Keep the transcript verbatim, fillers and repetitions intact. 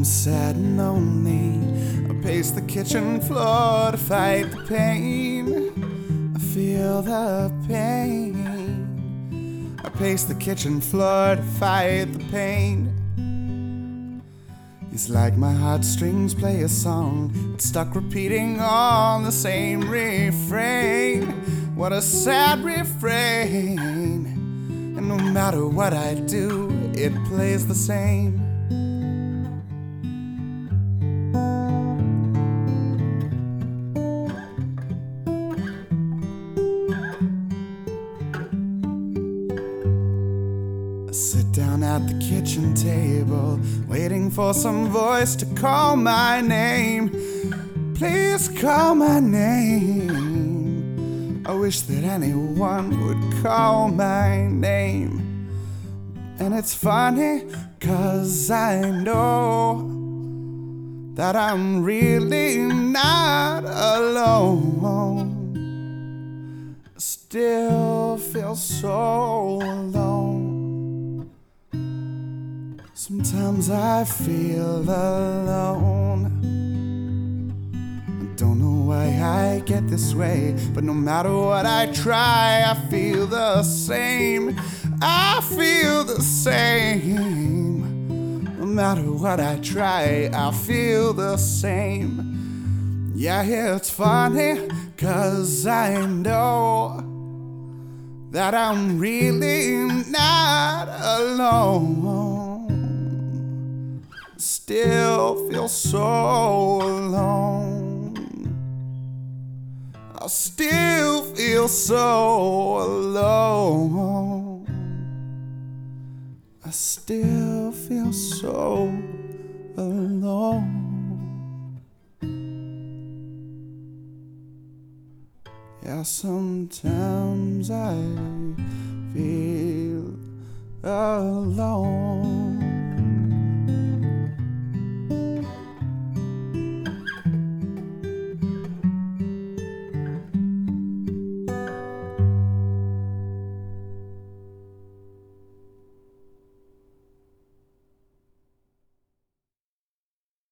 I'm sad and lonely, I pace the kitchen floor to fight the pain. I feel the pain. I pace the kitchen floor to fight the pain. It's like my heartstrings play a song, it's stuck repeating on the same refrain. What a sad refrain. And no matter what I do, it plays the same. I sit down at the kitchen table, waiting for some voice to call my name. Please call my name. I wish that anyone would call my name. And it's funny, 'cause I know that I'm really not alone. I still feel so alone. Sometimes I feel alone. I don't know why I get this way, but no matter what I try, I feel the same. I feel the same. No matter what I try, I feel the same. Yeah, it's funny, 'cause I know that I'm really not alone. Still feel so alone. I still feel so alone. I still feel so alone. Yeah, sometimes I feel alone.